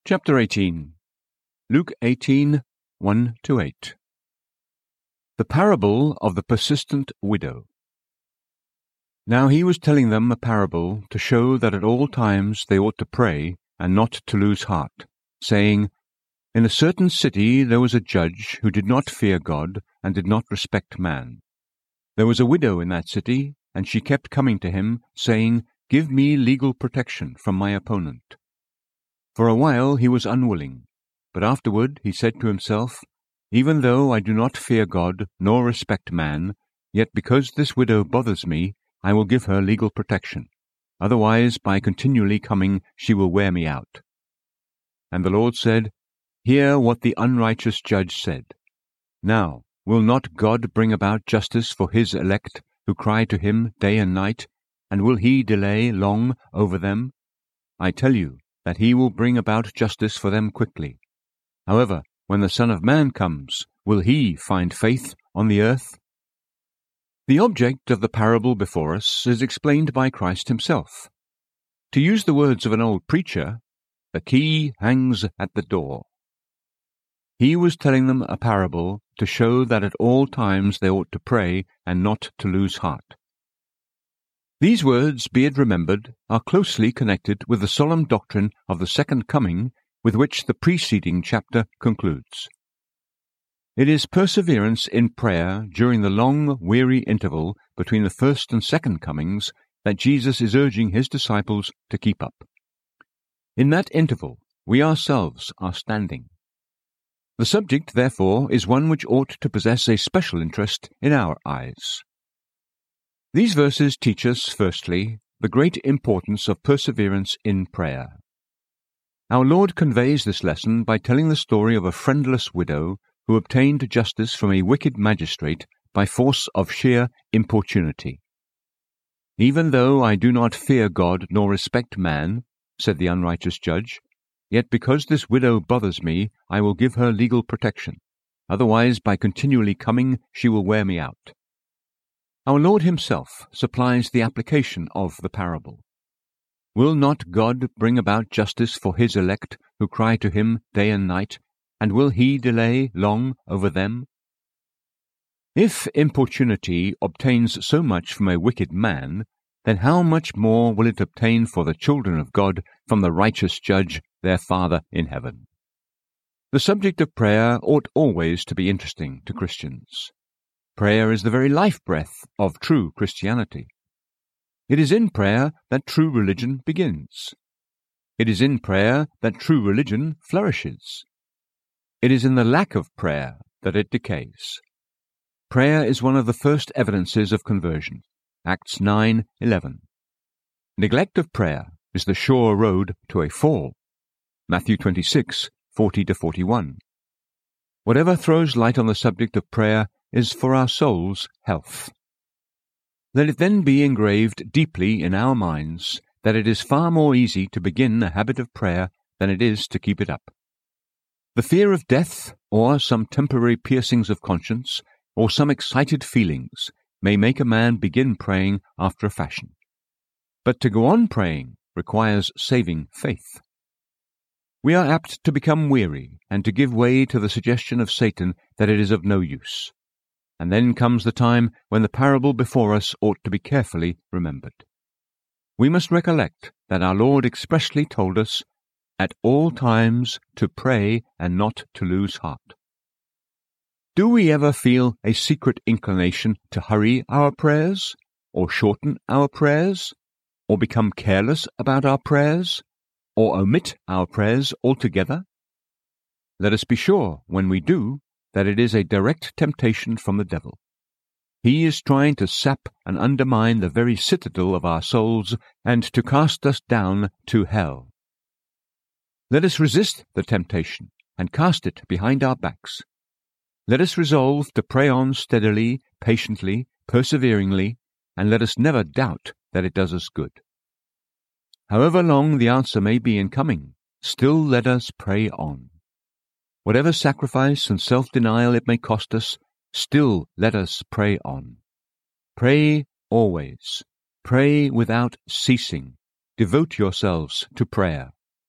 Chapter 18. Luke 18, 1-8. The parable of the persistent widow. Now he was telling them a parable to show that at all times they ought to pray and not to lose heart, saying, In a certain city there was a judge who did not fear God and did not respect man. There was a widow in that city, and she kept coming to him, saying, Give me legal protection from my opponent. For a while he was unwilling, but afterward he said to himself, Even though I do not fear God nor respect man, yet because this widow bothers me, I will give her legal protection. Otherwise, by continually coming, she will wear me out. And the Lord said, Hear what the unrighteous judge said. Now, will not God bring about justice for his elect, who cry to him day and night, and will he delay long over them? I tell you, that he will bring about justice for them quickly. However, when the Son of Man comes, will he find faith on the earth? The object of the parable before us is explained by Christ himself. To use the words of an old preacher, the key hangs at the door. He was telling them a parable to show that at all times they ought to pray and not to lose heart. These words, be it remembered, are closely connected with the solemn doctrine of the second coming with which the preceding chapter concludes. It is perseverance in prayer during the long, weary interval between the first and second comings that Jesus is urging his disciples to keep up. In that interval, we ourselves are standing. The subject, therefore, is one which ought to possess a special interest in our eyes. These verses teach us, firstly, the great importance of perseverance in prayer. Our Lord conveys this lesson by telling the story of a friendless widow who obtained justice from a wicked magistrate by force of sheer importunity. Even though I do not fear God nor respect man, said the unrighteous judge, yet because this widow bothers me, I will give her legal protection. Otherwise, by continually coming, she will wear me out. Our Lord himself supplies the application of the parable. Will not God bring about justice for his elect who cry to him day and night, and will he delay long over them? If importunity obtains so much from a wicked man, then how much more will it obtain for the children of God from the righteous judge, their Father in heaven? The subject of prayer ought always to be interesting to Christians. Prayer is the very life-breath of true Christianity. It is in prayer that true religion begins. It is in prayer that true religion flourishes. It is in the lack of prayer that it decays. Prayer is one of the first evidences of conversion. Acts 9:11. Neglect of prayer is the sure road to a fall. Matthew 26:40-41. Whatever throws light on the subject of prayer is for our soul's health. Let it then be engraved deeply in our minds that it is far more easy to begin a habit of prayer than it is to keep it up. The fear of death, or some temporary piercings of conscience, or some excited feelings, may make a man begin praying after a fashion. But to go on praying requires saving faith. We are apt to become weary and to give way to the suggestion of Satan that it is of no use. And then comes the time when the parable before us ought to be carefully remembered. We must recollect that our Lord expressly told us, at all times to pray and not to lose heart. Do we ever feel a secret inclination to hurry our prayers, or shorten our prayers, or become careless about our prayers, or omit our prayers altogether? Let us be sure, when we do, that it is a direct temptation from the devil. He is trying to sap and undermine the very citadel of our souls and to cast us down to hell. Let us resist the temptation and cast it behind our backs. Let us resolve to pray on steadily, patiently, perseveringly, and let us never doubt that it does us good. However long the answer may be in coming, still let us pray on. Whatever sacrifice and self-denial it may cost us, still let us pray on. Pray always. Pray without ceasing. Devote yourselves to prayer.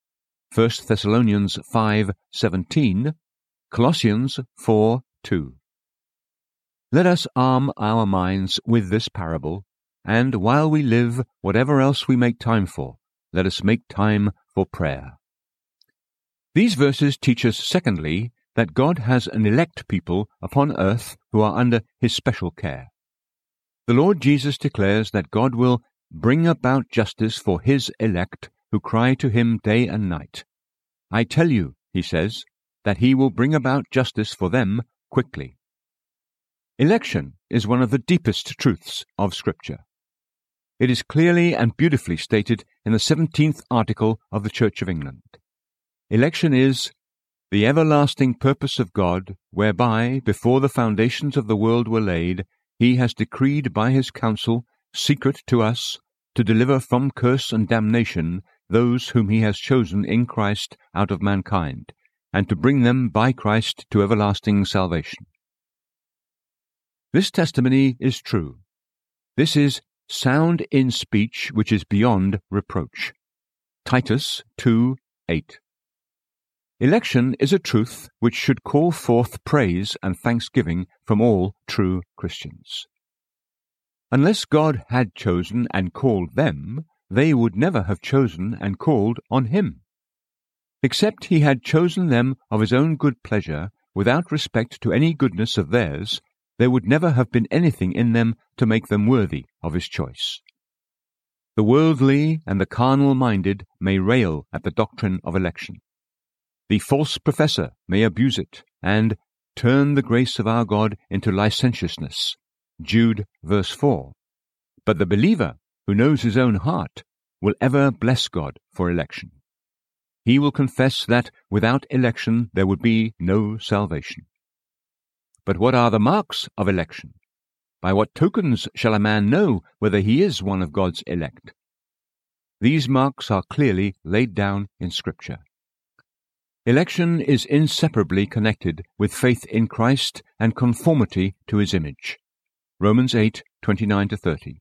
1 Thessalonians 5:17, Colossians 4:2. Let us arm our minds with this parable, and while we live, whatever else we make time for, let us make time for prayer. These verses teach us, secondly, that God has an elect people upon earth who are under his special care. The Lord Jesus declares that God will bring about justice for his elect who cry to him day and night. I tell you, he says, that he will bring about justice for them quickly. Election is one of the deepest truths of Scripture. It is clearly and beautifully stated in the 17th article of the Church of England. Election is the everlasting purpose of God, whereby, before the foundations of the world were laid, he has decreed by his counsel, secret to us, to deliver from curse and damnation those whom he has chosen in Christ out of mankind, and to bring them by Christ to everlasting salvation. This testimony is true. This is sound in speech which is beyond reproach. Titus 2:8. Election is a truth which should call forth praise and thanksgiving from all true Christians. Unless God had chosen and called them, they would never have chosen and called on him. Except he had chosen them of his own good pleasure, without respect to any goodness of theirs, there would never have been anything in them to make them worthy of his choice. The worldly and the carnal-minded may rail at the doctrine of election. The false professor may abuse it and turn the grace of our God into licentiousness. Jude verse 4. But the believer, who knows his own heart, will ever bless God for election. He will confess that without election there would be no salvation. But what are the marks of election? By what tokens shall a man know whether he is one of God's elect? These marks are clearly laid down in Scripture. Election is inseparably connected with faith in Christ and conformity to his image. Romans 8:29-30.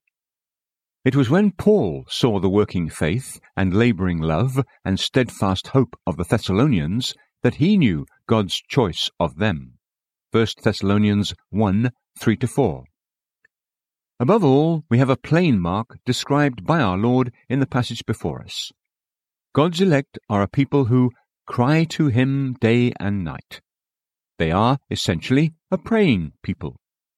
It was when Paul saw the working faith and labouring love and steadfast hope of the Thessalonians that he knew God's choice of them. 1 Thessalonians 1:3-4. Above all, we have a plain mark described by our Lord in the passage before us. God's elect are a people who cry to him day and night. They are essentially a praying people.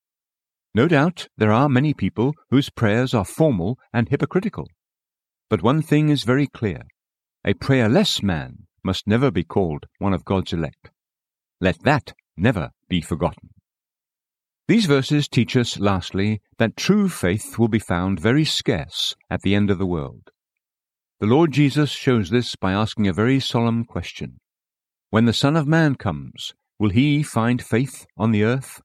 No doubt there are many people whose prayers are formal and hypocritical. But one thing is very clear. A prayerless man must never be called one of God's elect. Let that never be forgotten. These verses teach us, lastly, that true faith will be found very scarce at the end of the world. The Lord Jesus shows this by asking a very solemn question. When the Son of Man comes, will he find faith on the earth?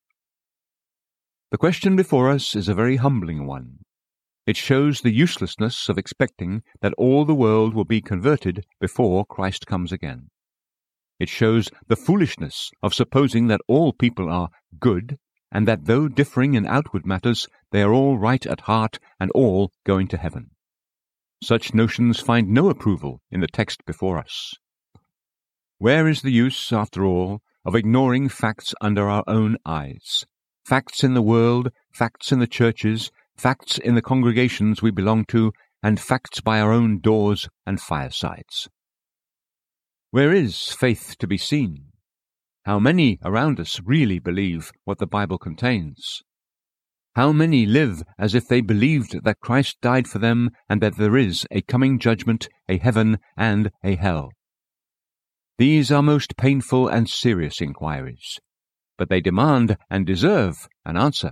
The question before us is a very humbling one. It shows the uselessness of expecting that all the world will be converted before Christ comes again. It shows the foolishness of supposing that all people are good, and that though differing in outward matters, they are all right at heart and all going to heaven. Such notions find no approval in the text before us. Where is the use, after all, of ignoring facts under our own eyes? Facts in the world, facts in the churches, facts in the congregations we belong to, and facts by our own doors and firesides. Where is faith to be seen? How many around us really believe what the Bible contains? How many live as if they believed that Christ died for them and that there is a coming judgment, a heaven, and a hell? These are most painful and serious inquiries, but they demand and deserve an answer.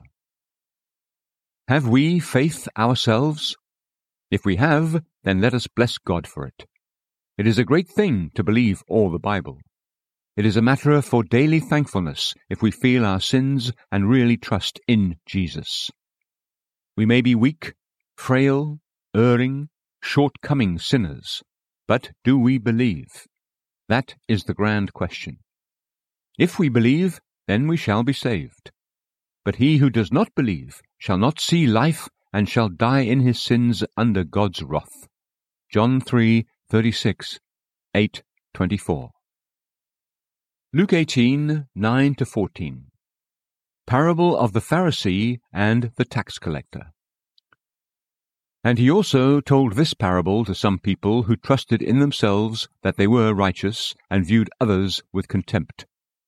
Have we faith ourselves? If we have, then let us bless God for it. It is a great thing to believe all the Bible. It is a matter for daily thankfulness if we feel our sins and really trust in Jesus. We may be weak, frail, erring, shortcoming sinners, but do we believe? That is the grand question. If we believe, then we shall be saved. But he who does not believe shall not see life and shall die in his sins under God's wrath. John 3:36, 8 24. Luke 18, 9-14. Parable of the Pharisee and the tax collector. And he also told this parable to some people who trusted in themselves that they were righteous and viewed others with contempt.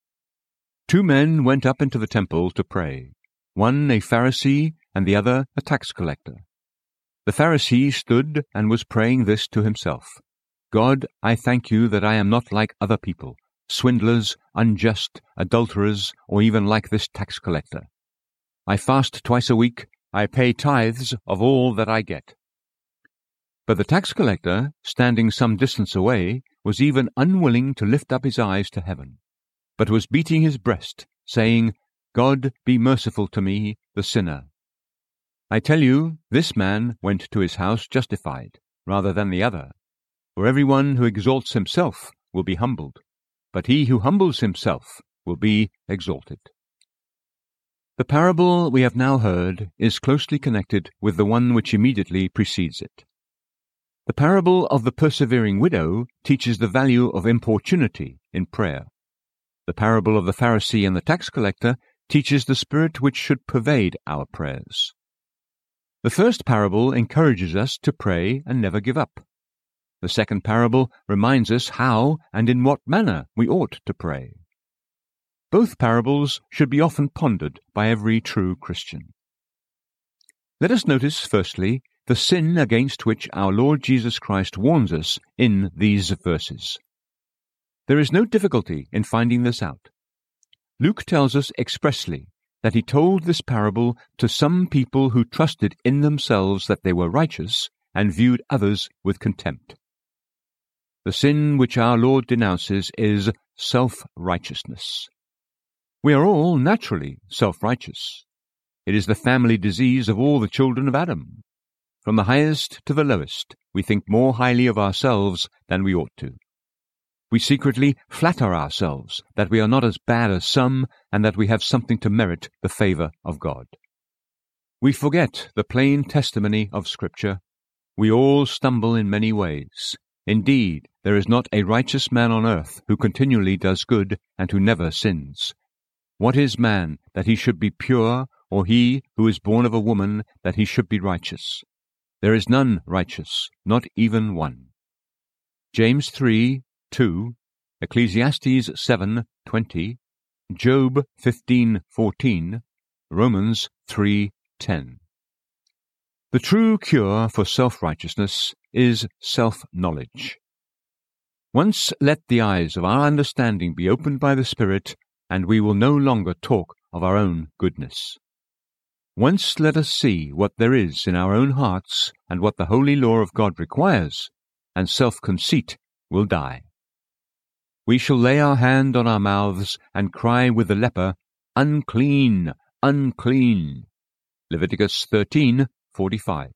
2 men went up into the temple to pray, one a Pharisee and the other a tax collector. The Pharisee stood and was praying this to himself: God, I thank you that I am not like other people, swindlers, unjust, adulterers, or even like this tax collector. I fast twice a week, I pay tithes of all that I get. But the tax collector, standing some distance away, was even unwilling to lift up his eyes to heaven, but was beating his breast, saying, God, be merciful to me, the sinner. I tell you, this man went to his house justified, rather than the other. For everyone who exalts himself will be humbled, but he who humbles himself will be exalted. The parable we have now heard is closely connected with the one which immediately precedes it. The parable of the persevering widow teaches the value of importunity in prayer. The parable of the Pharisee and the tax collector teaches the spirit which should pervade our prayers. The first parable encourages us to pray and never give up. The second parable reminds us how and in what manner we ought to pray. Both parables should be often pondered by every true Christian. Let us notice, firstly, the sin against which our Lord Jesus Christ warns us in these verses. There is no difficulty in finding this out. Luke tells us expressly that he told this parable to some people who trusted in themselves that they were righteous and viewed others with contempt. The sin which our Lord denounces is self-righteousness. We are all naturally self-righteous. It is the family disease of all the children of Adam. From the highest to the lowest, we think more highly of ourselves than we ought to. We secretly flatter ourselves that we are not as bad as some and that we have something to merit the favor of God. We forget the plain testimony of Scripture. We all stumble in many ways. Indeed, there is not a righteous man on earth who continually does good and who never sins. What is man that he should be pure, or he who is born of a woman that he should be righteous? There is none righteous, not even one. James 3:2, Ecclesiastes 7:20, Job 15:14, Romans 3:10. The true cure for self-righteousness is self-knowledge. Once let the eyes of our understanding be opened by the Spirit, and we will no longer talk of our own goodness. Once let us see what there is in our own hearts and what the holy law of God requires, and self-conceit will die. We shall lay our hand on our mouths and cry with the leper, Unclean, unclean. Leviticus 13:45.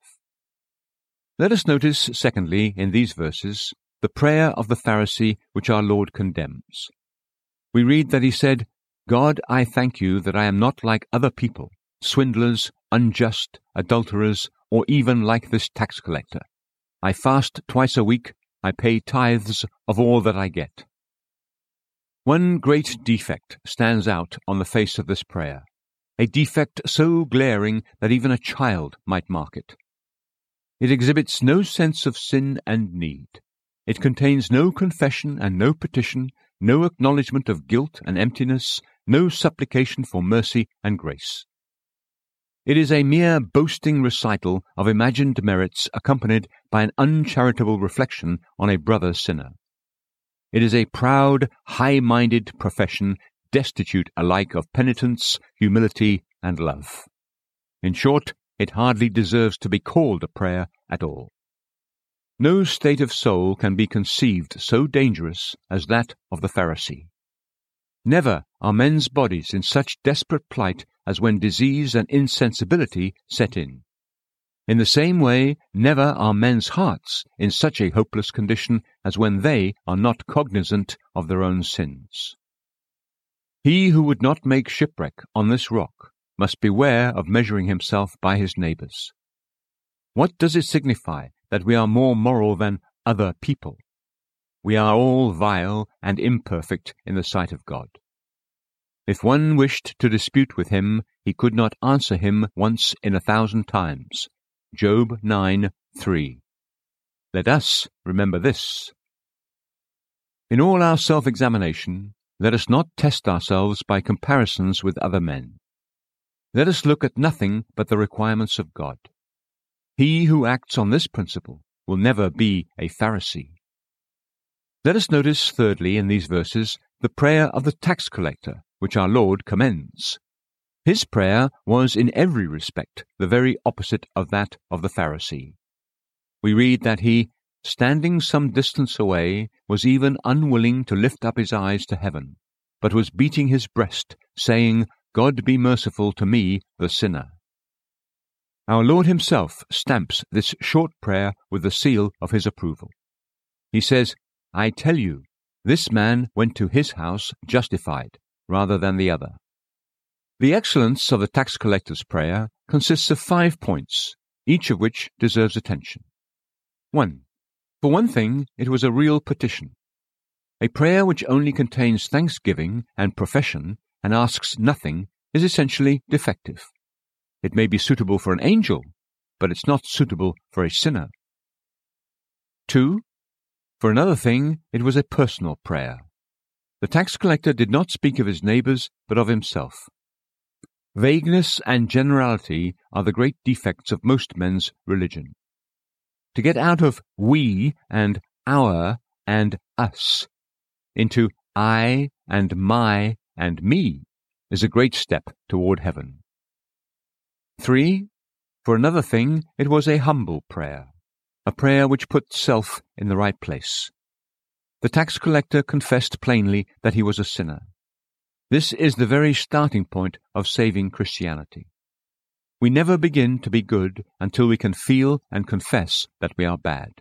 Let us notice, secondly, in these verses, the prayer of the Pharisee which our Lord condemns. We read that he said, God, I thank you that I am not like other people, swindlers, unjust, adulterers, or even like this tax collector. I fast twice a week, I pay tithes of all that I get. One great defect stands out on the face of this prayer, a defect so glaring that even a child might mark it. It exhibits no sense of sin and need. It contains no confession and no petition, no acknowledgement of guilt and emptiness, no supplication for mercy and grace. It is a mere boasting recital of imagined merits accompanied by an uncharitable reflection on a brother sinner. It is a proud, high-minded profession destitute alike of penitence, humility, and love. In short, it hardly deserves to be called a prayer at all. No state of soul can be conceived so dangerous as that of the Pharisee. Never are men's bodies in such desperate plight as when disease and insensibility set in. In the same way, never are men's hearts in such a hopeless condition as when they are not cognizant of their own sins. He who would not make shipwreck on this rock must beware of measuring himself by his neighbors. What does it signify that we are more moral than other people? we are all vile and imperfect in the sight of God. If one wished to dispute with him, he could not answer him once in 1,000 times. Job 9:3. Let us remember this. In all our self-examination, let us not test ourselves by comparisons with other men. Let us look at nothing but the requirements of God. He who acts on this principle will never be a Pharisee. Let us notice, thirdly, in these verses, the prayer of the tax collector, which our Lord commends. His prayer was in every respect the very opposite of that of the Pharisee. We read that he, standing some distance away, was even unwilling to lift up his eyes to heaven, but was beating his breast, saying, God be merciful to me, the sinner. Our Lord himself stamps this short prayer with the seal of his approval. He says, I tell you, this man went to his house justified, rather than the other. The excellence of the tax collector's prayer consists of 5 points, each of which deserves attention. 1. For one thing, it was a real petition. A prayer which only contains thanksgiving and profession and asks nothing is essentially defective. It may be suitable for an angel, but it's not suitable for a sinner. 2. For another thing, it was a personal prayer. The tax collector did not speak of his neighbors, but of himself. Vagueness and generality are the great defects of most men's religion. To get out of we and our and us into I and my and me is a great step toward heaven. 3. For another thing, it was a humble prayer, a prayer which put self in the right place. The tax collector confessed plainly that he was a sinner. This is the very starting point of saving Christianity. We never begin to be good until we can feel and confess that we are bad.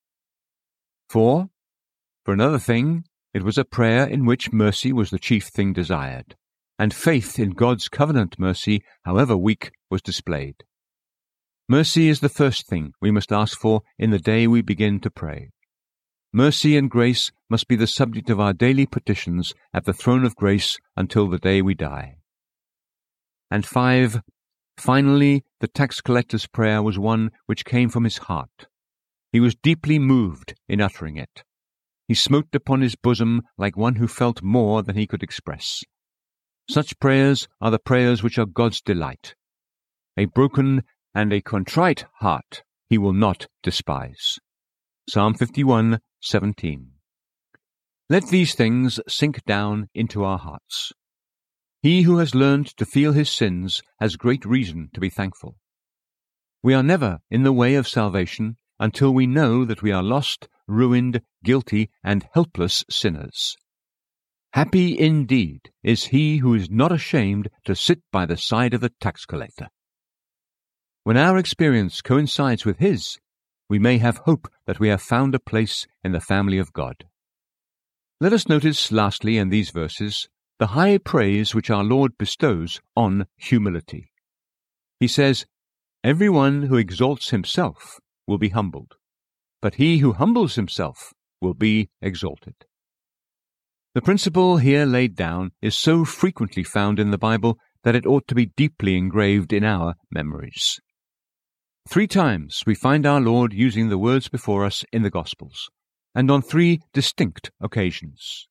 4. For another thing, it was a prayer in which mercy was the chief thing desired, and faith in God's covenant mercy, however weak, was displayed. Mercy is the first thing we must ask for in the day we begin to pray. Mercy and grace must be the subject of our daily petitions at the throne of grace until the day we die. And 5. Finally, the tax collector's prayer was one which came from his heart. He was deeply moved in uttering it. He smote upon his bosom like one who felt more than he could express. Such prayers are the prayers which are God's delight. A broken and a contrite heart he will not despise. Psalm 51:17. Let these things sink down into our hearts. He who has learned to feel his sins has great reason to be thankful. We are never in the way of salvation until we know that we are lost, ruined, guilty, and helpless sinners. Happy indeed is he who is not ashamed to sit by the side of the tax collector. When our experience coincides with his, we may have hope that we have found a place in the family of God. Let us notice, lastly, in these verses, the high praise which our Lord bestows on humility. He says, Everyone who exalts himself will be humbled, but he who humbles himself will be exalted. The principle here laid down is so frequently found in the Bible that it ought to be deeply engraved in our memories. 3 times we find our Lord using the words before us in the Gospels, and on 3 distinct occasions.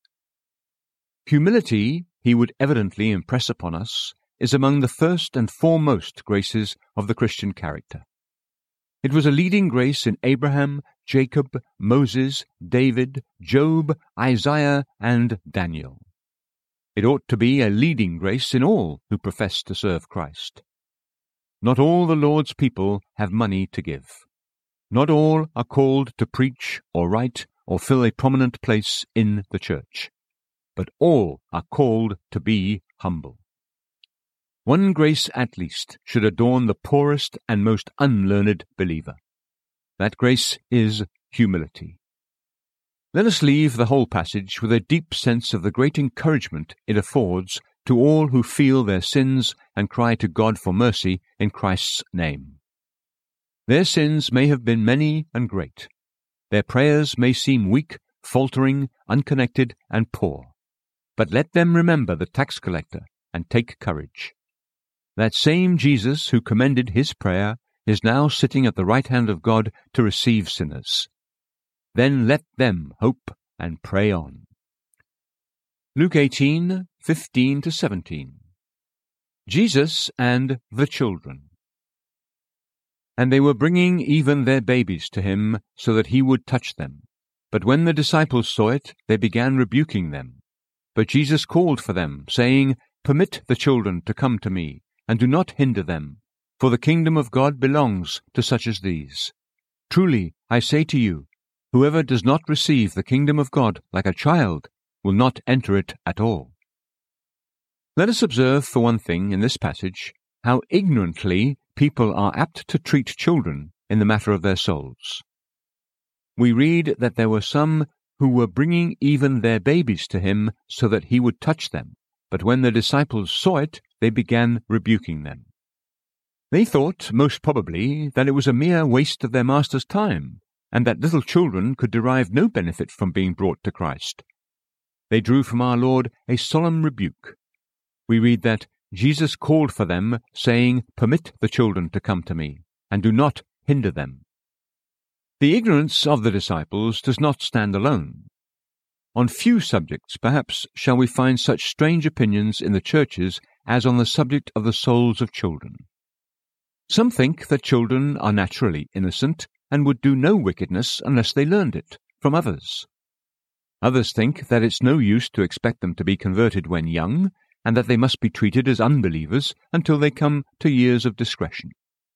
Humility, he would evidently impress upon us, is among the first and foremost graces of the Christian character. It was a leading grace in Abraham, Jacob, Moses, David, Job, Isaiah, and Daniel. It ought to be a leading grace in all who profess to serve Christ. Not all the Lord's people have money to give. Not all are called to preach or write or fill a prominent place in the church. But all are called to be humble. One grace at least should adorn the poorest and most unlearned believer. That grace is humility. Let us leave the whole passage with a deep sense of the great encouragement it affords to all who feel their sins and cry to God for mercy in Christ's name. Their sins may have been many and great. Their prayers may seem weak, faltering, unconnected, and poor. But let them remember the tax collector and take courage. That same Jesus who commended his prayer is now sitting at the right hand of God to receive sinners. Then let them hope and pray on. Luke 18:15-17. Jesus and the children. And they were bringing even their babies to him, so that he would touch them. But when the disciples saw it, they began rebuking them. But Jesus called for them, saying, Permit the children to come to me, and do not hinder them, for the kingdom of God belongs to such as these. Truly, I say to you, whoever does not receive the kingdom of God like a child will not enter it at all. Let us observe, for one thing, in this passage, how ignorantly people are apt to treat children in the matter of their souls. We read that there were some who were bringing even their babies to him so that he would touch them, but when the disciples saw it, they began rebuking them. They thought, most probably, that it was a mere waste of their master's time, and that little children could derive no benefit from being brought to Christ. They drew from our Lord a solemn rebuke. We read that Jesus called for them, saying, Permit the children to come to me, and do not hinder them. The ignorance of the disciples does not stand alone. On few subjects, perhaps, shall we find such strange opinions in the churches as on the subject of the souls of children. Some think that children are naturally innocent and would do no wickedness unless they learned it from others. Others think that it's no use to expect them to be converted when young, and that they must be treated as unbelievers until they come to years of discretion.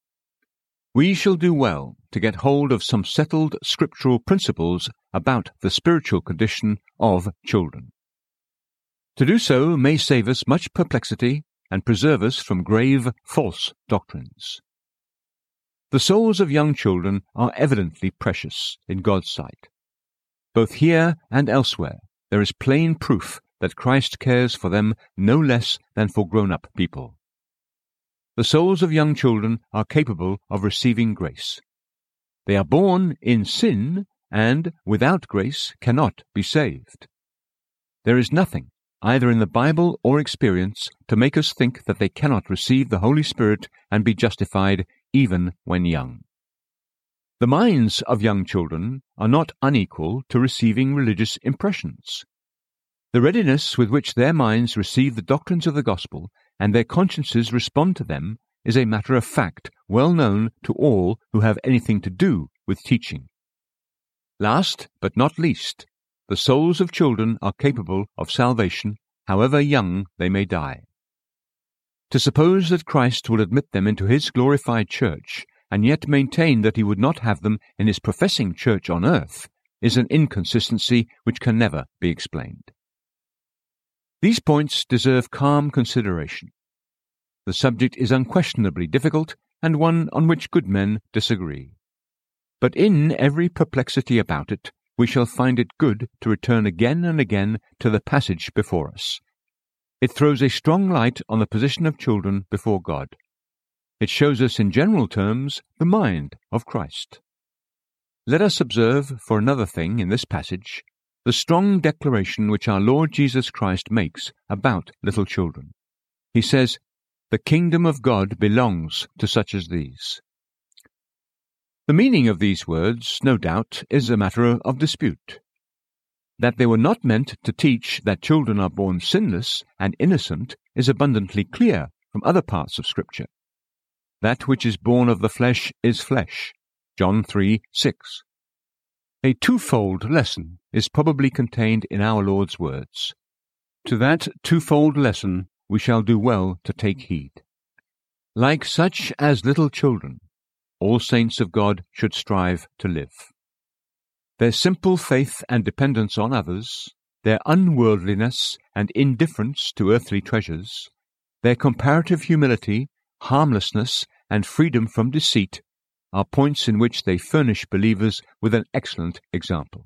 We shall do well to get hold of some settled scriptural principles about the spiritual condition of children. To do so may save us much perplexity and preserve us from grave false doctrines. The souls of young children are evidently precious in God's sight. Both here and elsewhere there is plain proof that Christ cares for them no less than for grown-up people. The souls of young children are capable of receiving grace. They are born in sin, and without grace cannot be saved. There is nothing, either in the Bible or experience, to make us think that they cannot receive the Holy Spirit and be justified even when young. The minds of young children are not unequal to receiving religious impressions. The readiness with which their minds receive the doctrines of the gospel and their consciences respond to them is a matter of fact well known to all who have anything to do with teaching. Last but not least, the souls of children are capable of salvation, however young they may die. To suppose that Christ will admit them into his glorified church, and yet maintain that he would not have them in his professing church on earth, is an inconsistency which can never be explained. These points deserve calm consideration. The subject is unquestionably difficult, and one on which good men disagree. But in every perplexity about it, we shall find it good to return again and again to the passage before us. It throws a strong light on the position of children before God. It shows us in general terms the mind of Christ. Let us observe, for another thing, in this passage, the strong declaration which our Lord Jesus Christ makes about little children. He says, "The kingdom of God belongs to such as these." The meaning of these words, no doubt, is a matter of dispute. That they were not meant to teach that children are born sinless and innocent is abundantly clear from other parts of Scripture. That which is born of the flesh is flesh. John 3:6. A twofold lesson is probably contained in our Lord's words. To that twofold lesson we shall do well to take heed. Like such as little children, all saints of God should strive to live. Their simple faith and dependence on others, their unworldliness and indifference to earthly treasures, their comparative humility, harmlessness, and freedom from deceit are points in which they furnish believers with an excellent example.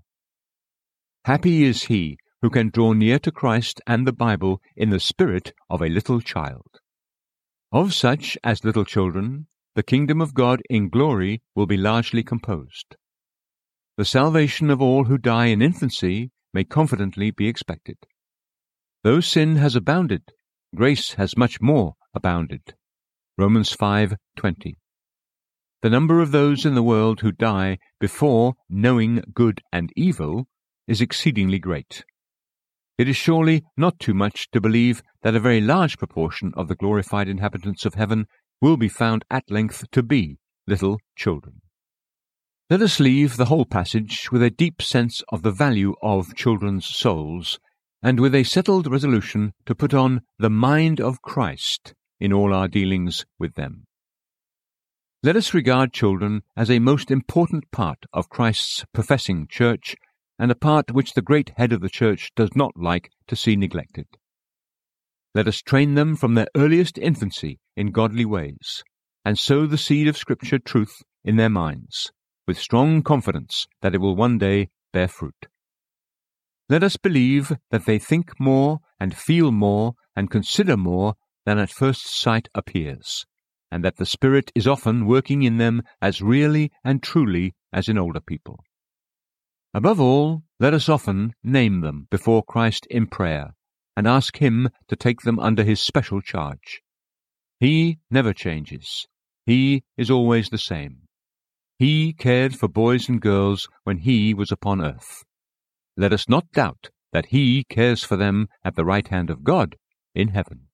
Happy is he who can draw near to Christ and the Bible in the spirit of a little child. Of such as little children, the kingdom of God in glory will be largely composed. the salvation of all who die in infancy may confidently be expected. Though sin has abounded, grace has much more abounded. Romans 5:20. The number of those in the world who die before knowing good and evil is exceedingly great. It is surely not too much to believe that a very large proportion of the glorified inhabitants of heaven will be found at length to be little children. Let us leave the whole passage with a deep sense of the value of children's souls, and with a settled resolution to put on the mind of Christ in all our dealings with them. Let us regard children as a most important part of Christ's professing church, and a part which the great head of the church does not like to see neglected. Let us train them from their earliest infancy in godly ways, and sow the seed of Scripture truth in their minds, with strong confidence that it will one day bear fruit. Let us believe that they think more and feel more and consider more than at first sight appears, and that the Spirit is often working in them as really and truly as in older people. Above all, let us often name them before Christ in prayer, and ask Him to take them under His special charge. He never changes. He is always the same. He cared for boys and girls when He was upon earth. Let us not doubt that He cares for them at the right hand of God in heaven.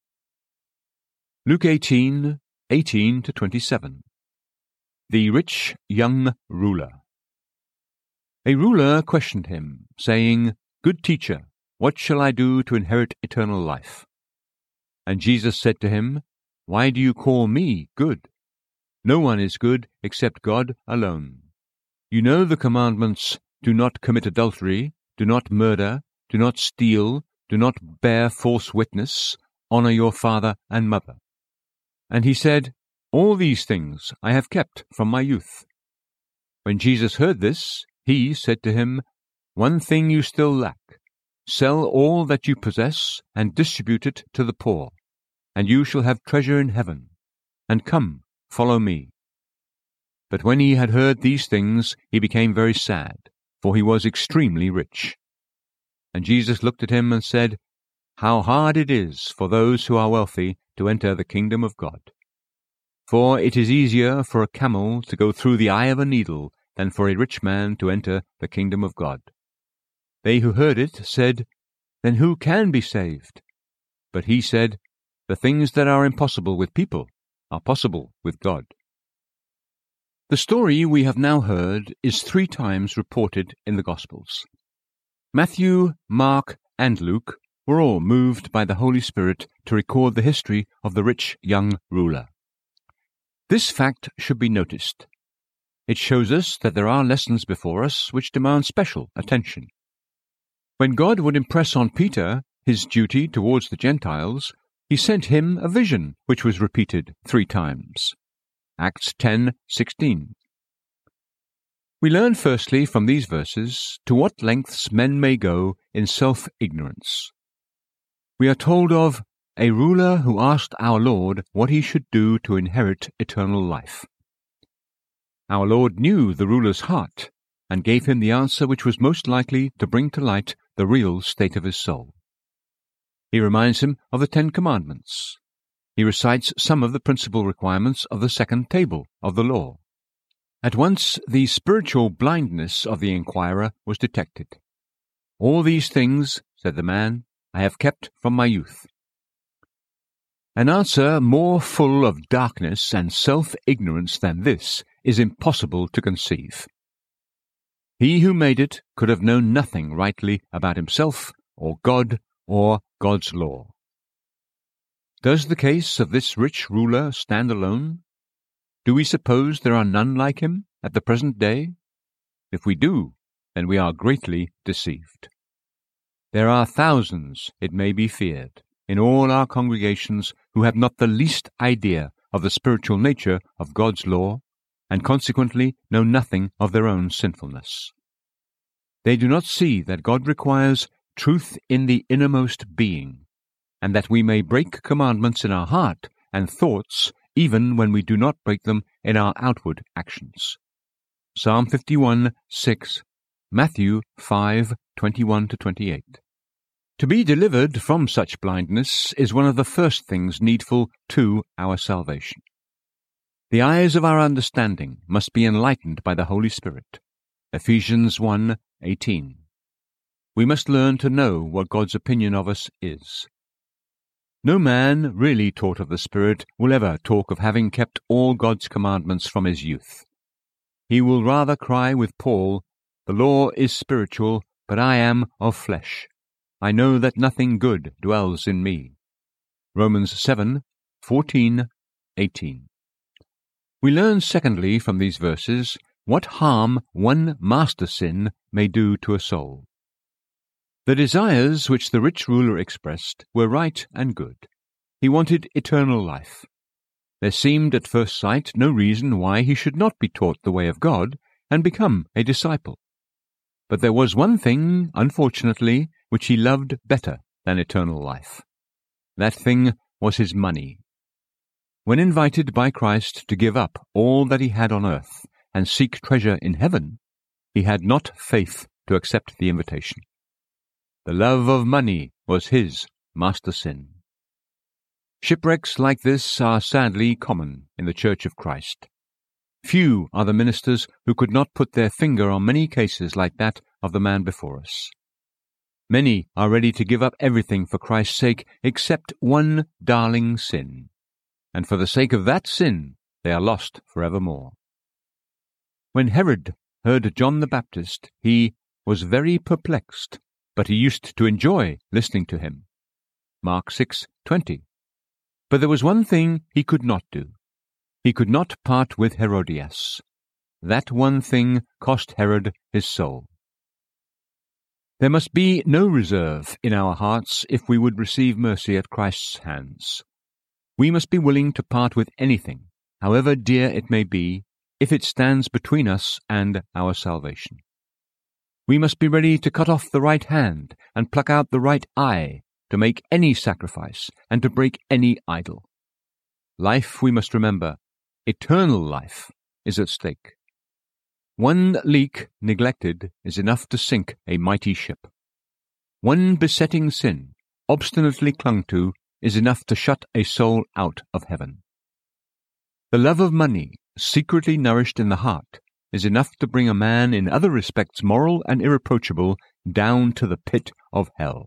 Luke 18:18-27. The rich young ruler. A ruler questioned him, saying, Good teacher, what shall I do to inherit eternal life? And Jesus said to him, Why do you call me good? No one is good except God alone. You know the commandments: do not commit adultery, do not murder, do not steal, do not bear false witness, honor your father and mother. And he said, All these things I have kept from my youth. When Jesus heard this, He said to him, One thing you still lack. Sell all that you possess and distribute it to the poor, and you shall have treasure in heaven. And come, follow me. But when he had heard these things, he became very sad, for he was extremely rich. And Jesus looked at him and said, How hard it is for those who are wealthy to enter the kingdom of God. For it is easier for a camel to go through the eye of a needle than for a rich man to enter the kingdom of God. They who heard it said, Then who can be saved? But he said, The things that are impossible with people are possible with God. The story we have now heard is 3 times reported in the Gospels. Matthew, Mark, and Luke were all moved by the Holy Spirit to record the history of the rich young ruler. This fact should be noticed. It shows us that there are lessons before us which demand special attention. When God would impress on Peter his duty towards the Gentiles, He sent him a vision which was repeated 3 times. Acts 10:16. We learn firstly from these verses to what lengths men may go in self-ignorance. We are told of a ruler who asked our Lord what he should do to inherit eternal life. Our Lord knew the ruler's heart and gave him the answer which was most likely to bring to light the real state of his soul. He reminds him of the 10 Commandments. He recites some of the principal requirements of the second table of the law. At once the spiritual blindness of the inquirer was detected. All these things, said the man, I have kept from my youth. An answer more full of darkness and self-ignorance than this is impossible to conceive. He who made it could have known nothing rightly about himself or God or God's law. Does the case of this rich ruler stand alone? Do we suppose there are none like him at the present day? If we do, then we are greatly deceived. There are thousands, it may be feared, in all our congregations who have not the least idea of the spiritual nature of God's law, and consequently know nothing of their own sinfulness. They do not see that God requires truth in the innermost being, and that we may break commandments in our heart and thoughts even when we do not break them in our outward actions. Psalm 51:6 Matthew 5:21-28. To be delivered from such blindness is one of the first things needful to our salvation. The eyes of our understanding must be enlightened by the Holy Spirit. Ephesians 1:18. We must learn to know what God's opinion of us is. No man really taught of the Spirit will ever talk of having kept all God's commandments from his youth. He will rather cry with Paul, "The law is spiritual, but I am of flesh. I know that nothing good dwells in me." Romans 7:14-18. We learn secondly from these verses what harm one master sin may do to a soul. The desires which the rich ruler expressed were right and good. He wanted eternal life. There seemed at first sight no reason why he should not be taught the way of God and become a disciple. But there was one thing, unfortunately, which he loved better than eternal life. That thing was his money. When invited by Christ to give up all that he had on earth and seek treasure in heaven, he had not faith to accept the invitation. The love of money was his master sin. Shipwrecks like this are sadly common in the Church of Christ. Few are the ministers who could not put their finger on many cases like that of the man before us. Many are ready to give up everything for Christ's sake except one darling sin, and for the sake of that sin they are lost forevermore. When Herod heard John the Baptist, he was very perplexed, but he used to enjoy listening to him. Mark 6:20. But there was one thing he could not do. He could not part with Herodias. That one thing cost Herod his soul. There must be no reserve in our hearts if we would receive mercy at Christ's hands. We must be willing to part with anything, however dear it may be, if it stands between us and our salvation. We must be ready to cut off the right hand and pluck out the right eye, to make any sacrifice and to break any idol. Life, we must remember, eternal life, is at stake. One leak neglected is enough to sink a mighty ship. One besetting sin, obstinately clung to, is enough to shut a soul out of heaven. The love of money, secretly nourished in the heart, is enough to bring a man in other respects moral and irreproachable down to the pit of hell.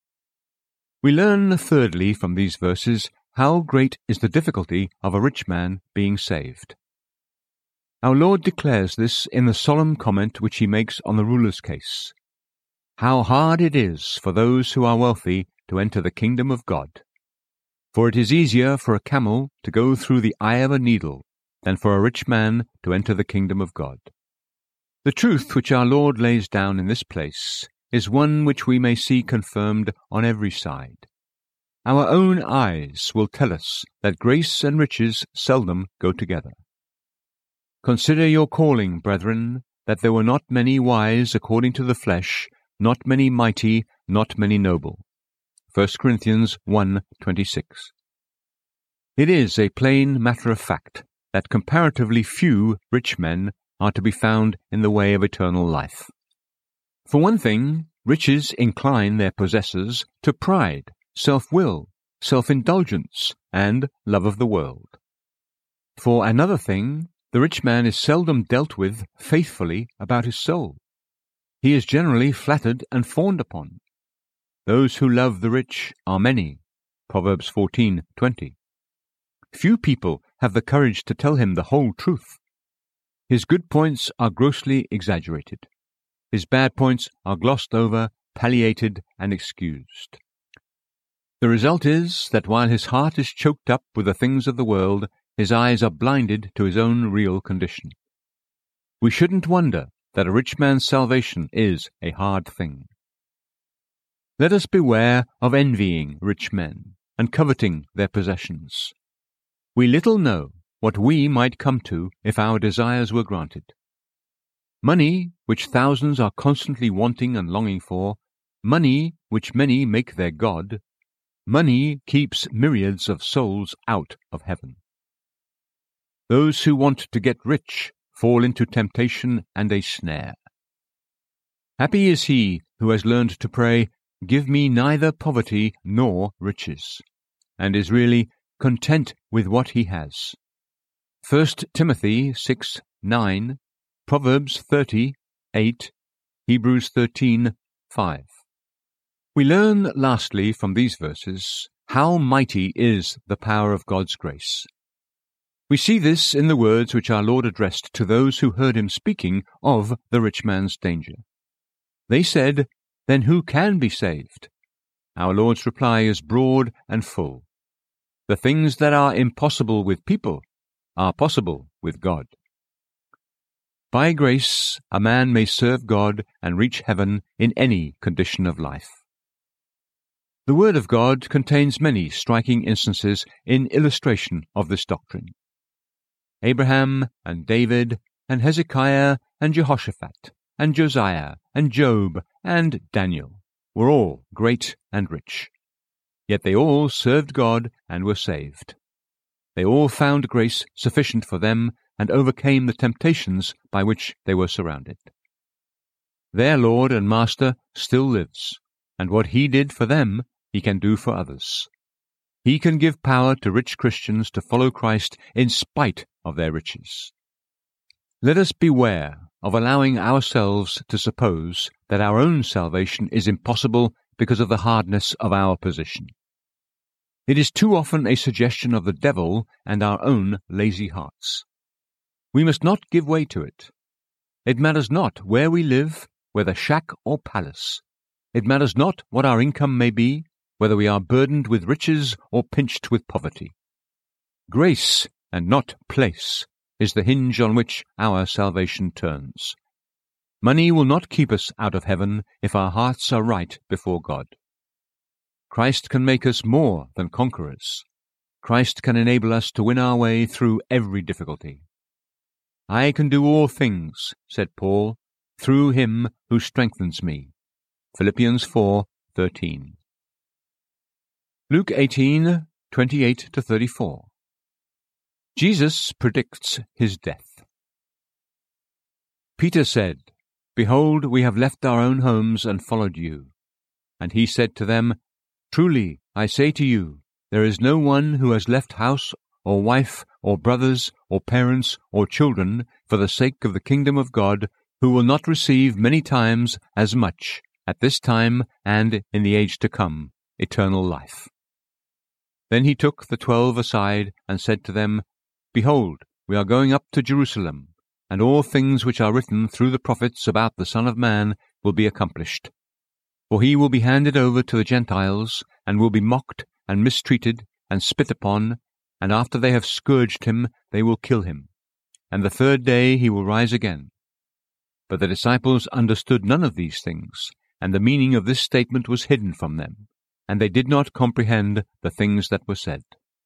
We learn thirdly from these verses how great is the difficulty of a rich man being saved. Our Lord declares this in the solemn comment which he makes on the ruler's case. How hard it is for those who are wealthy to enter the kingdom of God. For it is easier for a camel to go through the eye of a needle than for a rich man to enter the kingdom of God. The truth which our Lord lays down in this place is one which we may see confirmed on every side. Our own eyes will tell us that grace and riches seldom go together. Consider your calling, brethren, that there were not many wise according to the flesh, not many mighty, not many noble. 1 Corinthians 1:26. It is a plain matter of fact that comparatively few rich men are to be found in the way of eternal life. For one thing, riches incline their possessors to pride, self-will, self-indulgence, and love of the world. For another thing, the rich man is seldom dealt with faithfully about his soul. He is generally flattered and fawned upon. Those who love the rich are many. Proverbs 14:20. Few people have the courage to tell him the whole truth. His good points are grossly exaggerated. His bad points are glossed over, palliated, and excused. The result is that while his heart is choked up with the things of the world, his eyes are blinded to his own real condition. We shouldn't wonder that a rich man's salvation is a hard thing. Let us beware of envying rich men and coveting their possessions. We little know what we might come to if our desires were granted. Money, which thousands are constantly wanting and longing for, money, which many make their God, money keeps myriads of souls out of heaven. Those who want to get rich fall into temptation and a snare. Happy is he who has learned to pray, "Give me neither poverty nor riches," and is really content with what he has. 1 Timothy 6:9, Proverbs 30:8, Hebrews 13:5. We learn lastly from these verses how mighty is the power of God's grace. We see this in the words which our Lord addressed to those who heard him speaking of the rich man's danger. They said, "Then who can be saved?" Our Lord's reply is broad and full. The things that are impossible with people are possible with God. By grace, a man may serve God and reach heaven in any condition of life. The Word of God contains many striking instances in illustration of this doctrine. Abraham and David and Hezekiah and Jehoshaphat and Josiah and Job and Daniel were all great and rich. Yet they all served God and were saved. They all found grace sufficient for them and overcame the temptations by which they were surrounded. Their Lord and Master still lives, and what he did for them, he can do for others. He can give power to rich Christians to follow Christ in spite of their riches. Let us beware of allowing ourselves to suppose that our own salvation is impossible because of the hardness of our position. It is too often a suggestion of the devil and our own lazy hearts. We must not give way to it. It matters not where we live, whether shack or palace. It matters not what our income may be, whether we are burdened with riches or pinched with poverty. Grace, and not place, is the hinge on which our salvation turns. Money will not keep us out of heaven if our hearts are right before God. Christ can make us more than conquerors. Christ can enable us to win our way through every difficulty. "I can do all things," said Paul, "through him who strengthens me." Philippians 4:13. Luke 18:28-34. Jesus predicts his death. Peter said, "Behold, we have left our own homes and followed you." And he said to them, "Truly, I say to you, there is no one who has left house or wife or brothers or parents or children for the sake of the kingdom of God, who will not receive many times as much at this time and in the age to come, eternal life." Then he took the 12 aside and said to them, "Behold, we are going up to Jerusalem, and all things which are written through the prophets about the Son of Man will be accomplished. For he will be handed over to the Gentiles, and will be mocked and mistreated and spit upon, and after they have scourged him, they will kill him. And the third day he will rise again." But the disciples understood none of these things, and the meaning of this statement was hidden from them, and they did not comprehend the things that were said.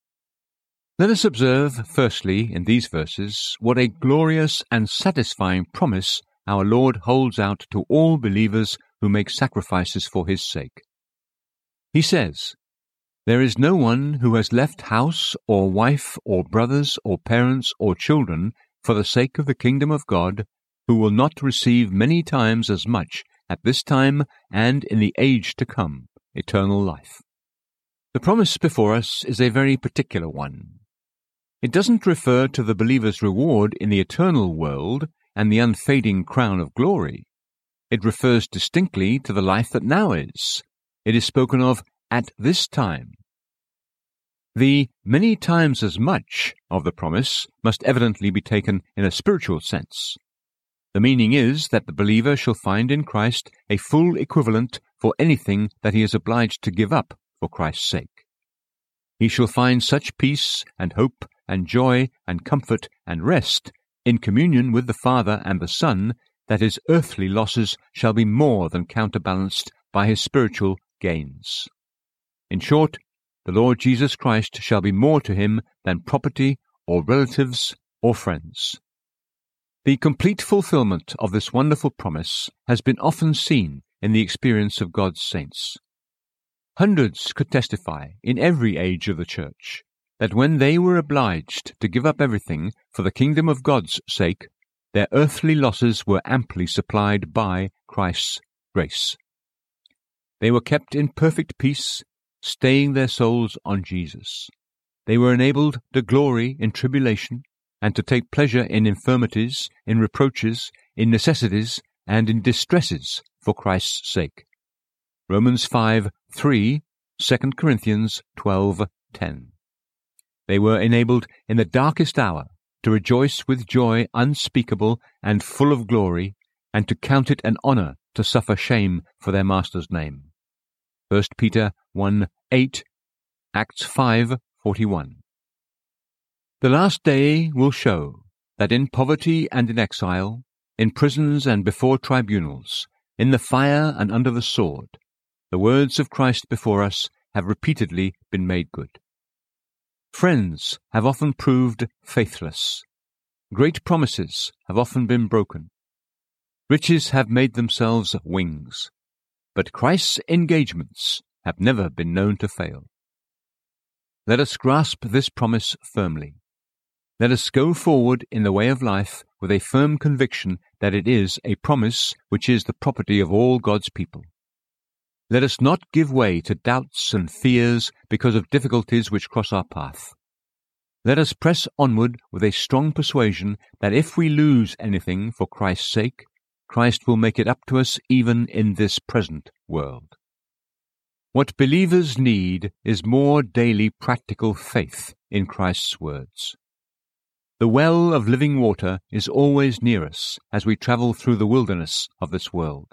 Let us observe, firstly, in these verses, what a glorious and satisfying promise our Lord holds out to all believers who make sacrifices for his sake. He says, "There is no one who has left house or wife or brothers or parents or children for the sake of the kingdom of God, who will not receive many times as much at this time and in the age to come, eternal life." The promise before us is a very particular one. It doesn't refer to the believer's reward in the eternal world and the unfading crown of glory. It refers distinctly to the life that now is. It is spoken of at this time. The "many times as much" of the promise must evidently be taken in a spiritual sense. The meaning is that the believer shall find in Christ a full equivalent for anything that he is obliged to give up for Christ's sake. He shall find such peace and hope and joy and comfort and rest in communion with the Father and the Son that his earthly losses shall be more than counterbalanced by his spiritual gains. In short, the Lord Jesus Christ shall be more to him than property or relatives or friends. The complete fulfillment of this wonderful promise has been often seen in the experience of God's saints. Hundreds could testify in every age of the Church that when they were obliged to give up everything for the kingdom of God's sake, their earthly losses were amply supplied by Christ's grace. They were kept in perfect peace, staying their souls on Jesus. They were enabled to glory in tribulation, and to take pleasure in infirmities, in reproaches, in necessities, and in distresses for Christ's sake. Romans 5:3, 2 Corinthians 12:10. They were enabled in the darkest hour to rejoice with joy unspeakable and full of glory, and to count it an honour to suffer shame for their Master's name. 1 Peter 1:8, Acts 5:41. The last day will show that in poverty and in exile, in prisons and before tribunals, in the fire and under the sword, the words of Christ before us have repeatedly been made good. Friends have often proved faithless. Great promises have often been broken. Riches have made themselves wings. But Christ's engagements have never been known to fail. Let us grasp this promise firmly. Let us go forward in the way of life with a firm conviction that it is a promise which is the property of all God's people. Let us not give way to doubts and fears because of difficulties which cross our path. Let us press onward with a strong persuasion that if we lose anything for Christ's sake, Christ will make it up to us even in this present world. What believers need is more daily practical faith in Christ's words. The well of living water is always near us as we travel through the wilderness of this world.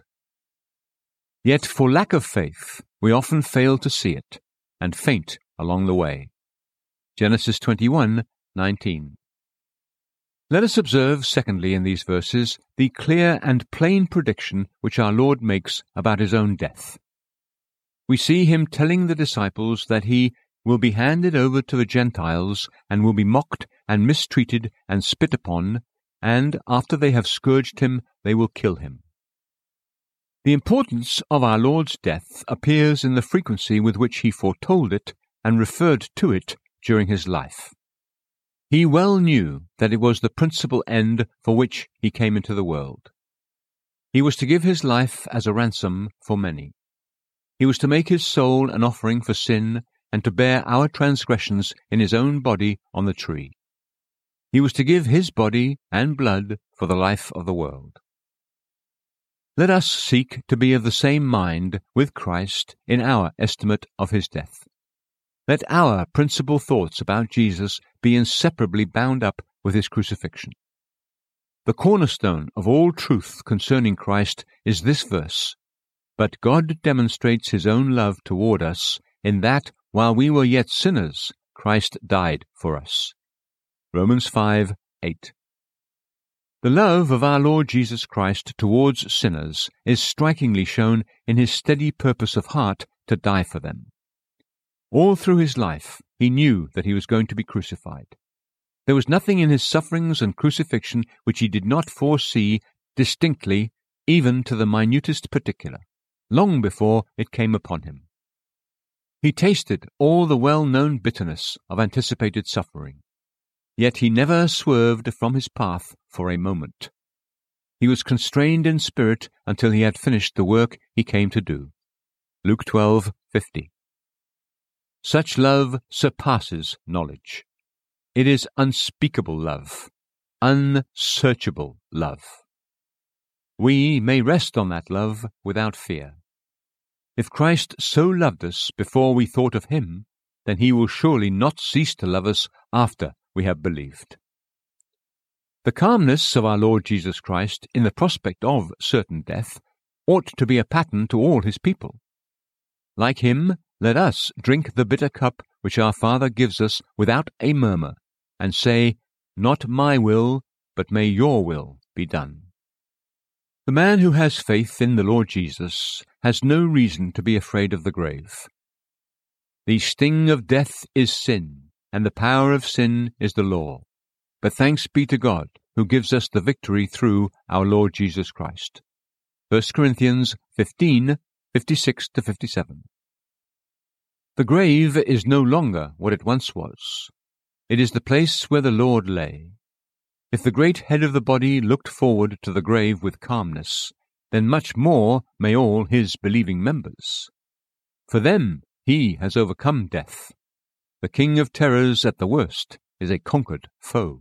Yet for lack of faith, we often fail to see it and faint along the way. Genesis 21:19. Let us observe, secondly, in these verses, the clear and plain prediction which our Lord makes about his own death. We see him telling the disciples that he will be handed over to the Gentiles and will be mocked and mistreated and spit upon, and after they have scourged him, they will kill him. The importance of our Lord's death appears in the frequency with which he foretold it and referred to it during his life. He well knew that it was the principal end for which he came into the world. He was to give his life as a ransom for many. He was to make his soul an offering for sin and to bear our transgressions in his own body on the tree. He was to give his body and blood for the life of the world. Let us seek to be of the same mind with Christ in our estimate of his death. Let our principal thoughts about Jesus be inseparably bound up with his crucifixion. The cornerstone of all truth concerning Christ is this verse, "But God demonstrates his own love toward us, in that, while we were yet sinners, Christ died for us." Romans 5:8. The love of our Lord Jesus Christ towards sinners is strikingly shown in his steady purpose of heart to die for them. All through his life, he knew that he was going to be crucified. There was nothing in his sufferings and crucifixion which he did not foresee distinctly, even to the minutest particular, long before it came upon him. He tasted all the well-known bitterness of anticipated suffering, yet he never swerved from his path for a moment. He was constrained in spirit until he had finished the work he came to do. Luke 12:50. Such love surpasses knowledge. It is unspeakable love, unsearchable love. We may rest on that love without fear. If Christ so loved us before we thought of him, then he will surely not cease to love us after we have believed. The calmness of our Lord Jesus Christ in the prospect of certain death ought to be a pattern to all his people. Like him, let us drink the bitter cup which our Father gives us without a murmur, and say, "Not my will, but may your will be done." The man who has faith in the Lord Jesus has no reason to be afraid of the grave. The sting of death is sin, and the power of sin is the law. But thanks be to God, who gives us the victory through our Lord Jesus Christ. 1 Corinthians 15:56-57. The grave is no longer what it once was. It is the place where the Lord lay. If the great head of the body looked forward to the grave with calmness, then much more may all his believing members. For them he has overcome death. The king of terrors at the worst is a conquered foe.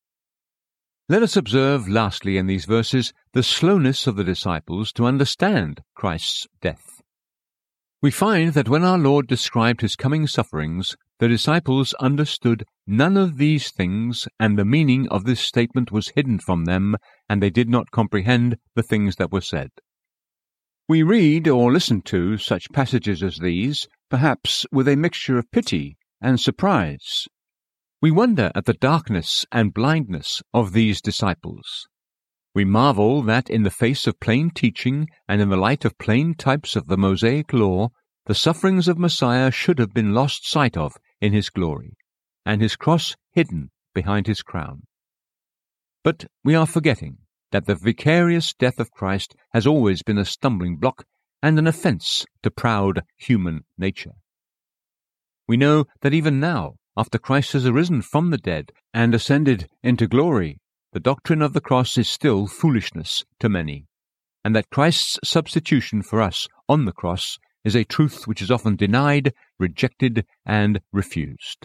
Let us observe lastly in these verses the slowness of the disciples to understand Christ's death. We find that when our Lord described his coming sufferings, the disciples understood none of these things, and the meaning of this statement was hidden from them, and they did not comprehend the things that were said. We read or listen to such passages as these, perhaps with a mixture of pity and surprise. We wonder at the darkness and blindness of these disciples. We marvel that in the face of plain teaching and in the light of plain types of the Mosaic law, the sufferings of Messiah should have been lost sight of in his glory, and his cross hidden behind his crown. But we are forgetting that the vicarious death of Christ has always been a stumbling block and an offense to proud human nature. We know that even now, after Christ has arisen from the dead and ascended into glory, the doctrine of the cross is still foolishness to many, and that Christ's substitution for us on the cross is a truth which is often denied, rejected, and refused.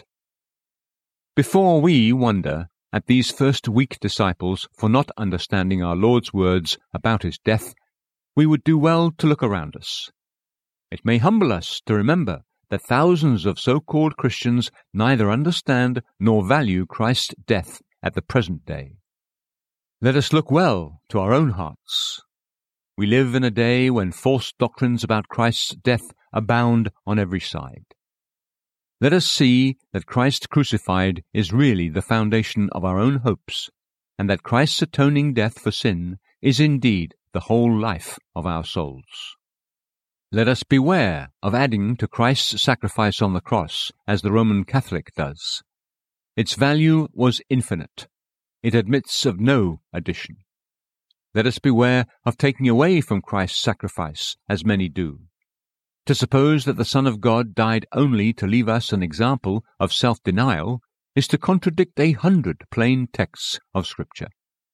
Before we wonder at these first weak disciples for not understanding our Lord's words about his death, we would do well to look around us. It may humble us to remember that thousands of so-called Christians neither understand nor value Christ's death at the present day. Let us look well to our own hearts. We live in a day when false doctrines about Christ's death abound on every side. Let us see that Christ crucified is really the foundation of our own hopes, and that Christ's atoning death for sin is indeed the whole life of our souls. Let us beware of adding to Christ's sacrifice on the cross, as the Roman Catholic does. Its value was infinite. It admits of no addition. Let us beware of taking away from Christ's sacrifice, as many do. To suppose that the Son of God died only to leave us an example of self-denial is to contradict 100 plain texts of Scripture.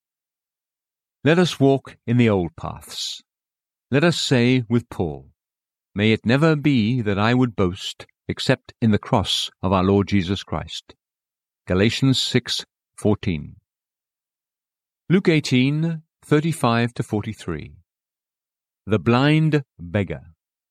Let us walk in the old paths. Let us say with Paul, "May it never be that I would boast except in the cross of our Lord Jesus Christ." Galatians 6:14. Luke 18:35-43. The blind beggar.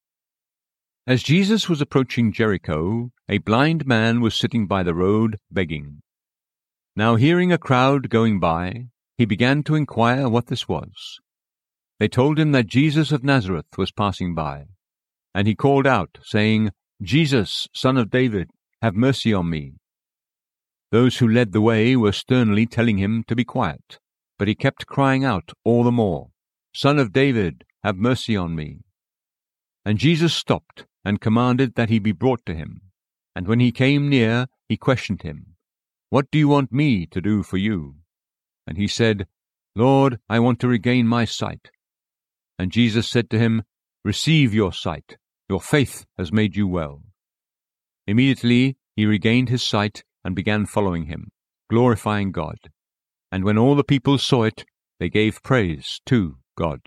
As Jesus was approaching Jericho, a blind man was sitting by the road begging. Now hearing a crowd going by, he began to inquire what this was. They told him that Jesus of Nazareth was passing by, and he called out, saying, "Jesus, Son of David, have mercy on me." Those who led the way were sternly telling him to be quiet, but he kept crying out all the more, "Son of David, have mercy on me." And Jesus stopped and commanded that he be brought to him. And when he came near, he questioned him, "What do you want me to do for you?" And he said, "Lord, I want to regain my sight." And Jesus said to him, "Receive your sight. Your faith has made you well." Immediately he regained his sight and began following him, glorifying God. And when all the people saw it, they gave praise to God.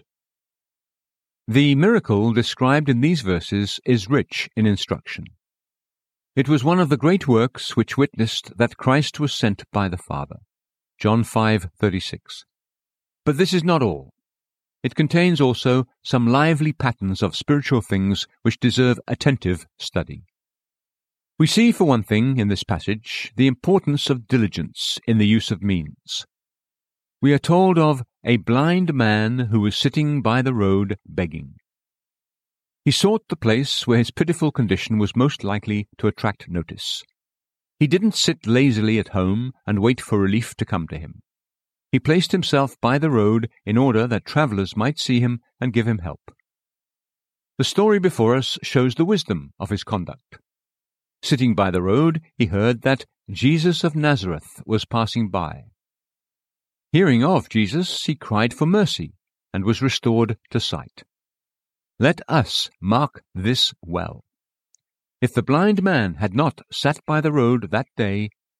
The miracle described in these verses is rich in instruction. It was one of the great works which witnessed that Christ was sent by the Father. John 5:36. But this is not all. It contains also some lively patterns of spiritual things which deserve attentive study. We see, for one thing, in this passage, the importance of diligence in the use of means. We are told of a blind man who was sitting by the road begging. He sought the place where his pitiful condition was most likely to attract notice. He didn't sit lazily at home and wait for relief to come to him. He placed himself by the road in order that travellers might see him and give him help. The story before us shows the wisdom of his conduct. Sitting by the road, he heard that Jesus of Nazareth was passing by. Hearing of Jesus, he cried for mercy and was restored to sight. Let us mark this well. If the blind man had not sat by the road that day,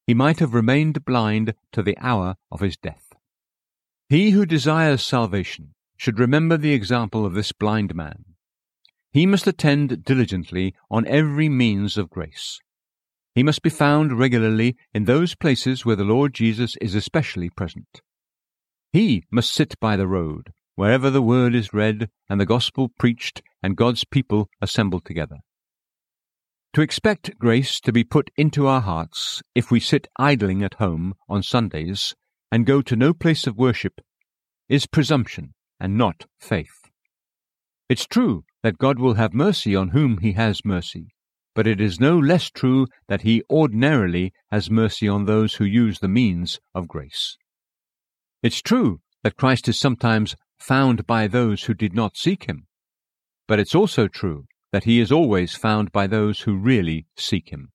he might have remained blind to the hour of his death. He who desires salvation should remember the example of this blind man. He must attend diligently on every means of grace. He must be found regularly in those places where the Lord Jesus is especially present. He must sit by the road, wherever the word is read and the gospel preached and God's people assembled together. To expect grace to be put into our hearts if we sit idling at home on Sundays and go to no place of worship is presumption and not faith. It's true that God will have mercy on whom he has mercy, but it is no less true that he ordinarily has mercy on those who use the means of grace. It's true that Christ is sometimes found by those who did not seek him, but it's also true that he is always found by those who really seek him.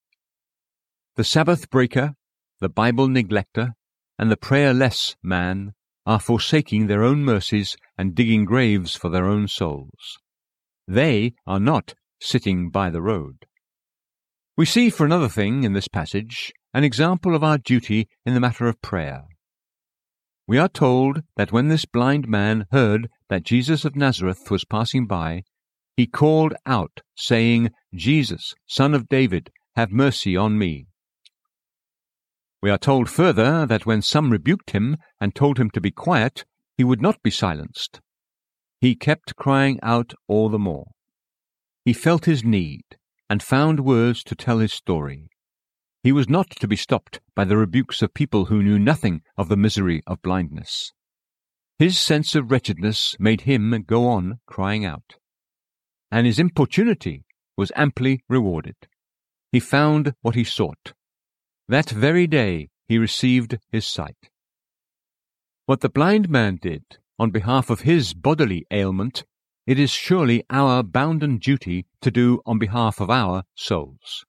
The Sabbath breaker, the Bible neglector, and the prayerless man are forsaking their own mercies and digging graves for their own souls. They are not sitting by the road. We see, for another thing, in this passage, an example of our duty in the matter of prayer. We are told that when this blind man heard that Jesus of Nazareth was passing by, he called out, saying, "Jesus, Son of David, have mercy on me." We are told further that when some rebuked him and told him to be quiet, he would not be silenced. He kept crying out all the more. He felt his need and found words to tell his story. He was not to be stopped by the rebukes of people who knew nothing of the misery of blindness. His sense of wretchedness made him go on crying out, and his importunity was amply rewarded. He found what he sought. That very day he received his sight. What the blind man did on behalf of his bodily ailment, it is surely our bounden duty to do on behalf of our souls.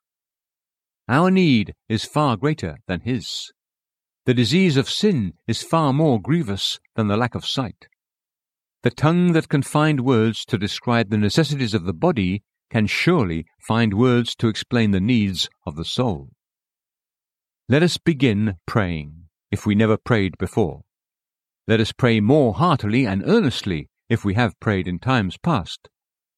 Our need is far greater than his. The disease of sin is far more grievous than the lack of sight. The tongue that can find words to describe the necessities of the body can surely find words to explain the needs of the soul. Let us begin praying, if we never prayed before. Let us pray more heartily and earnestly if we have prayed in times past.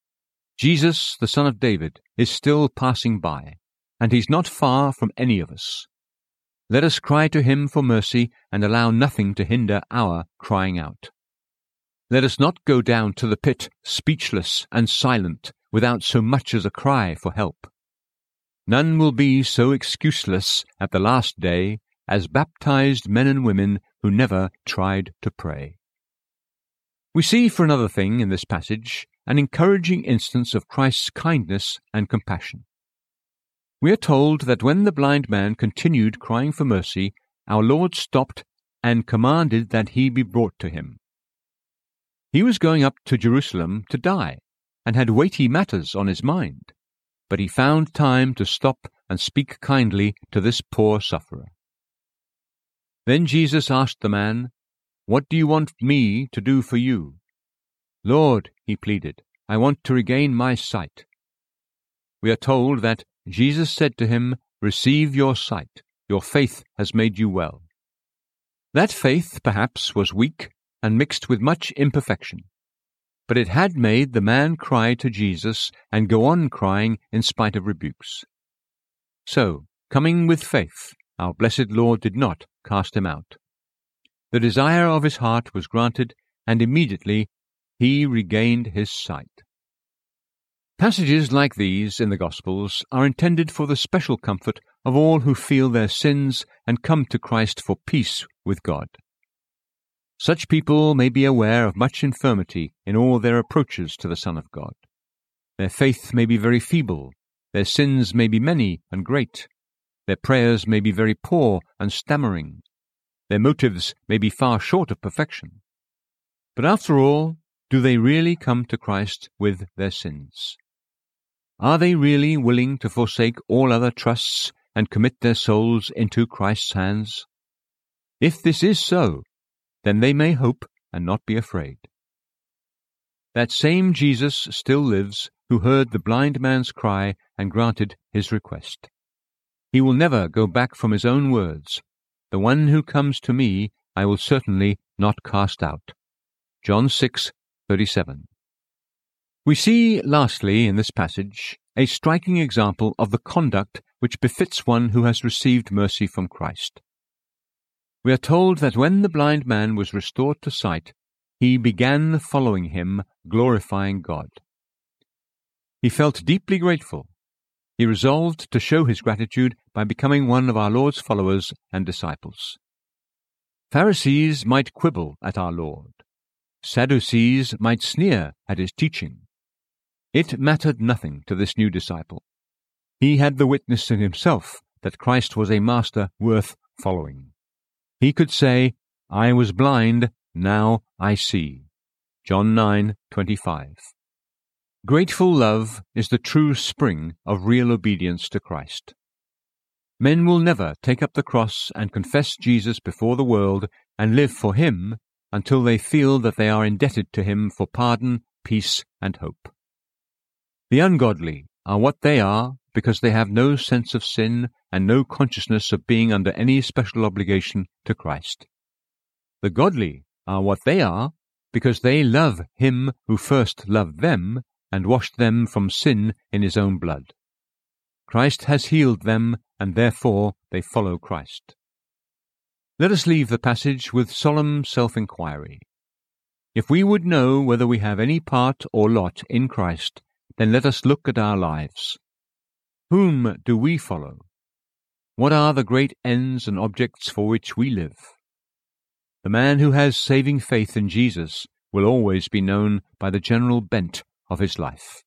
Jesus, the Son of David, is still passing by, and he's not far from any of us. Let us cry to him for mercy and allow nothing to hinder our crying out. Let us not go down to the pit speechless and silent without so much as a cry for help. None will be so excuseless at the last day as baptized men and women who never tried to pray. We see, for another thing, in this passage, an encouraging instance of Christ's kindness and compassion. We are told that when the blind man continued crying for mercy, our Lord stopped and commanded that he be brought to him. He was going up to Jerusalem to die, and had weighty matters on his mind, but he found time to stop and speak kindly to this poor sufferer. Then Jesus asked the man, "What do you want me to do for you?" "Lord," he pleaded, "I want to regain my sight." We are told that Jesus said to him, "Receive your sight. Your faith has made you well." That faith, perhaps, was weak and mixed with much imperfection, but it had made the man cry to Jesus and go on crying in spite of rebukes. So, coming with faith, our blessed Lord did not cast him out. The desire of his heart was granted, and immediately he regained his sight. Passages like these in the Gospels are intended for the special comfort of all who feel their sins and come to Christ for peace with God. Such people may be aware of much infirmity in all their approaches to the Son of God. Their faith may be very feeble, their sins may be many and great, their prayers may be very poor and stammering, their motives may be far short of perfection. But after all, do they really come to Christ with their sins? Are they really willing to forsake all other trusts and commit their souls into Christ's hands? If this is so, then they may hope and not be afraid. That same Jesus still lives, who heard the blind man's cry and granted his request. He will never go back from his own words. The one who comes to me I will certainly not cast out. John 6:37. We see, lastly, in this passage, a striking example of the conduct which befits one who has received mercy from Christ. We are told that when the blind man was restored to sight, he began following him, glorifying God. He felt deeply grateful. He resolved to show his gratitude by becoming one of our Lord's followers and disciples. Pharisees might quibble at our Lord. Sadducees might sneer at his teaching. It mattered nothing to this new disciple. He had the witness in himself that Christ was a master worth following. He could say, "I was blind, now I see." John 9:25. Grateful love is the true spring of real obedience to Christ. Men will never take up the cross and confess Jesus before the world and live for him until they feel that they are indebted to him for pardon, peace, and hope. The ungodly are what they are because they have no sense of sin and no consciousness of being under any special obligation to Christ. The godly are what they are because they love him who first loved them and washed them from sin in his own blood. Christ has healed them, and therefore they follow Christ. Let us leave the passage with solemn self-inquiry. If we would know whether we have any part or lot in Christ, then let us look at our lives. Whom do we follow? What are the great ends and objects for which we live? The man who has saving faith in Jesus will always be known by the general bent of his life.